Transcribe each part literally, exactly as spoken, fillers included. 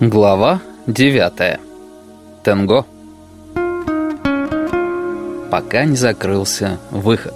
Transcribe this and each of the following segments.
Глава девятая. Тенго. Пока не закрылся выход.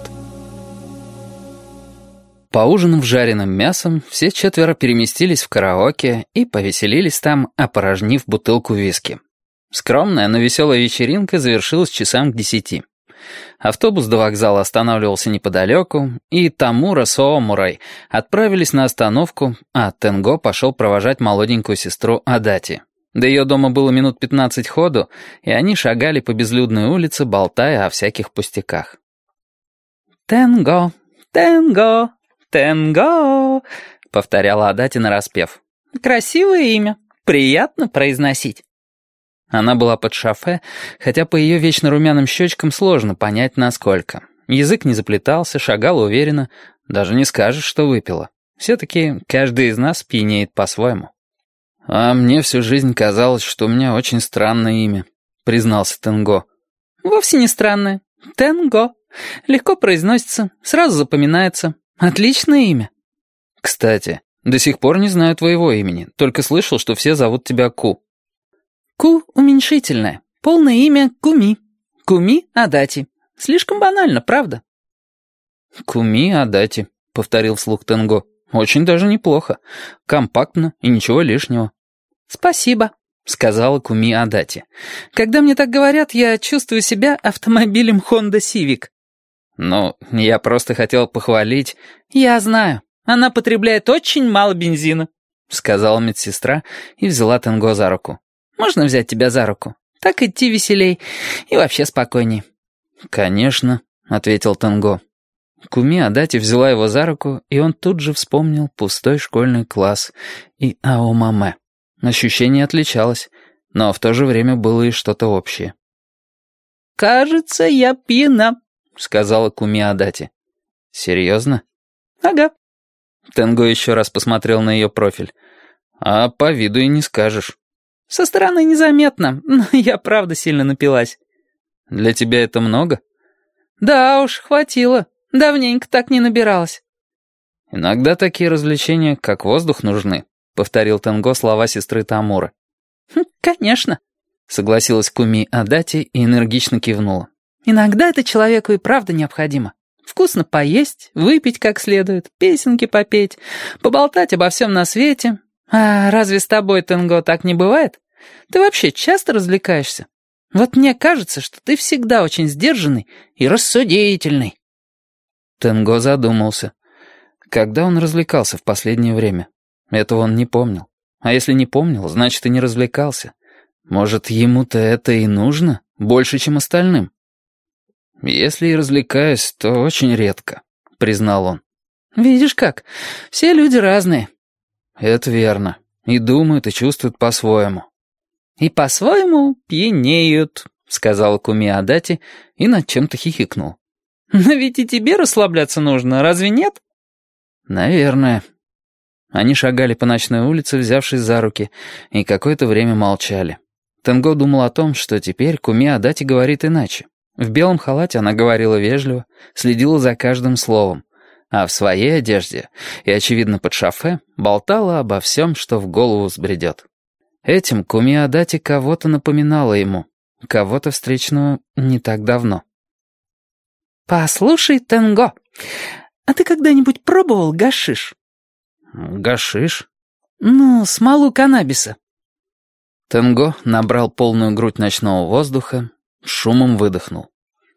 Поужинав жареным мясом, все четверо переместились в караоке и повеселились там, опорожнив бутылку виски. Скромная, но веселая вечеринка завершилась часам к десяти. Автобус до вокзала останавливался неподалеку, и Тамура с Оомурой отправились на остановку, а Тенго пошел провожать молоденькую сестру Адати. До ее дома было минут пятнадцать ходу, и они шагали по безлюдной улице, болтая о всяких пустяках. «Тенго, Тенго, Тенго», — повторяла Адати нараспев. «Красивое имя, приятно произносить». Она была под шофе, хотя по ее вечно румяным щечкам сложно понять, насколько. Язык не заплетался, шагала уверенно, даже не скажешь, что выпила. Все-таки каждый из нас пьянеет по-своему. «А мне всю жизнь казалось, что у меня очень странное имя», — признался Тенго. «Вовсе не странное. Тенго. Легко произносится, сразу запоминается. Отличное имя». «Кстати, до сих пор не знаю твоего имени, только слышал, что все зовут тебя Ку». «Ку уменьшительное. Полное имя Куми. Куми Адати. Слишком банально, правда?» «Куми Адати», — повторил вслух Тенго. «Очень даже неплохо. Компактно и ничего лишнего». «Спасибо», — сказала Куми Адати. «Когда мне так говорят, я чувствую себя автомобилем Honda Civic». «Ну, я просто хотел похвалить...» «Я знаю. Она потребляет очень мало бензина», — сказала медсестра и взяла Тенго за руку. «Можно взять тебя за руку? Так идти веселей и вообще спокойней». «Конечно», — ответил Тенго. Куми Адати взяла его за руку, и он тут же вспомнил пустой школьный класс и Аомаме. Ощущение отличалось, но в то же время было и что-то общее. «Кажется, я пьяна», — сказала Куми Адати. «Серьезно?» «Ага». Тенго еще раз посмотрел на ее профиль. «А по виду и не скажешь». «Со стороны незаметно, но я правда сильно напилась». «Для тебя это много?» «Да уж, хватило. Давненько так не набиралась». «Иногда такие развлечения, как воздух, нужны», — повторил Тенго слова сестры Тамуры. «Хм, «Конечно», — согласилась Куми Адати и энергично кивнула. «Иногда это человеку и правда необходимо. Вкусно поесть, выпить как следует, песенки попеть, поболтать обо всем на свете. А разве с тобой, Тенго, так не бывает? Ты вообще часто развлекаешься? Вот мне кажется, что ты всегда очень сдержанный и рассудительный». Тенго задумался. Когда он развлекался в последнее время? Этого он не помнил. А если не помнил, значит и не развлекался. Может, ему-то это и нужно? Больше, чем остальным? «Если и развлекаюсь, то очень редко», — признал он. «Видишь как, все люди разные». «Это верно. И думают, и чувствуют по-своему». «И по-своему пьянеют», — сказала Куми Адати и над чем-то хихикнул. «Но ведь и тебе расслабляться нужно, разве нет?» «Наверное». Они шагали по ночной улице, взявшись за руки, и какое-то время молчали. Тенго думал о том, что теперь Куми Адати говорит иначе. В белом халате она говорила вежливо, следила за каждым словом, а в своей одежде и, очевидно, под шофе болтала обо всем, что в голову взбредет. Этим Куми Адати кого-то напоминала ему, кого-то встречного не так давно. «Послушай, Тенго, а ты когда-нибудь пробовал гашиш?» «Гашиш?» «Ну, смолу каннабиса». Тенго набрал полную грудь ночного воздуха, шумом выдохнул.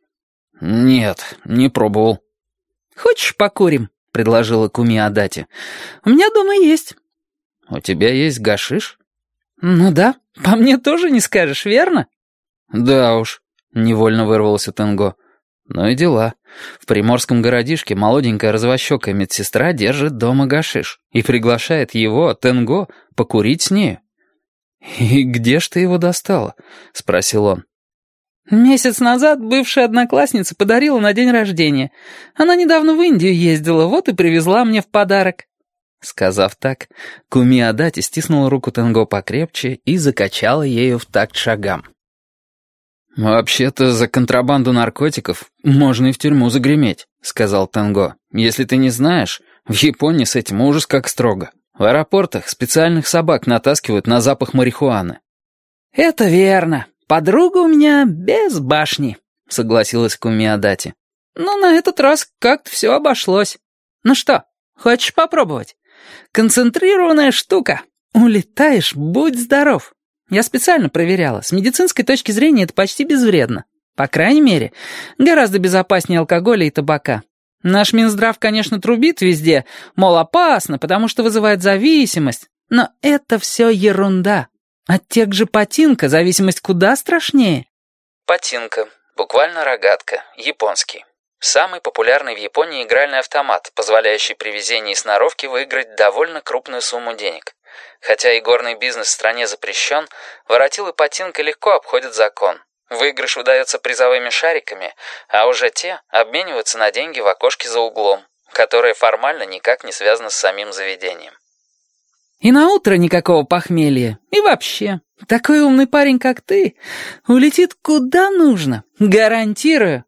«Нет, не пробовал». «Хочешь, покурим?» — предложила Куми Адати. «У меня дома есть». «У тебя есть гашиш?» «Ну да, по мне тоже не скажешь, верно?» «Да уж», — невольно вырвался Тенго. «Ну и дела. В приморском городишке молоденькая развощекая медсестра держит дома гашиш и приглашает его, Тенго, покурить с нею». «И где ж ты его достала?» — спросил он. «Месяц назад бывшая одноклассница подарила на день рождения. Она недавно в Индию ездила, вот и привезла мне в подарок». Сказав так, Куми Адати стиснула руку Тенго покрепче и закачала ею в такт шагам. «Вообще-то за контрабанду наркотиков можно и в тюрьму загреметь», — сказал Тенго. «Если ты не знаешь, в Японии с этим ужас как строго. В аэропортах специальных собак натаскивают на запах марихуаны». «Это верно. Подруга у меня без башни», — согласилась Кумиадати. «Но на этот раз как-то все обошлось. Ну что, хочешь попробовать? Концентрированная штука. Улетаешь, будь здоров. Я специально проверяла. С медицинской точки зрения это почти безвредно. По крайней мере, гораздо безопаснее алкоголя и табака. Наш Минздрав, конечно, трубит везде, мол, опасно, потому что вызывает зависимость. Но это все ерунда. От тех же патинка зависимость куда страшнее». Патинка, буквально рогатка, японский. Самый популярный в Японии игральный автомат, позволяющий при везении и сноровке выиграть довольно крупную сумму денег. Хотя игорный бизнес в стране запрещен, воротилы патинка легко обходят закон. Выигрыш выдается призовыми шариками, а уже те обмениваются на деньги в окошке за углом, которое формально никак не связано с самим заведением. «И на утро никакого похмелья. И вообще, такой умный парень, как ты, улетит куда нужно. Гарантирую».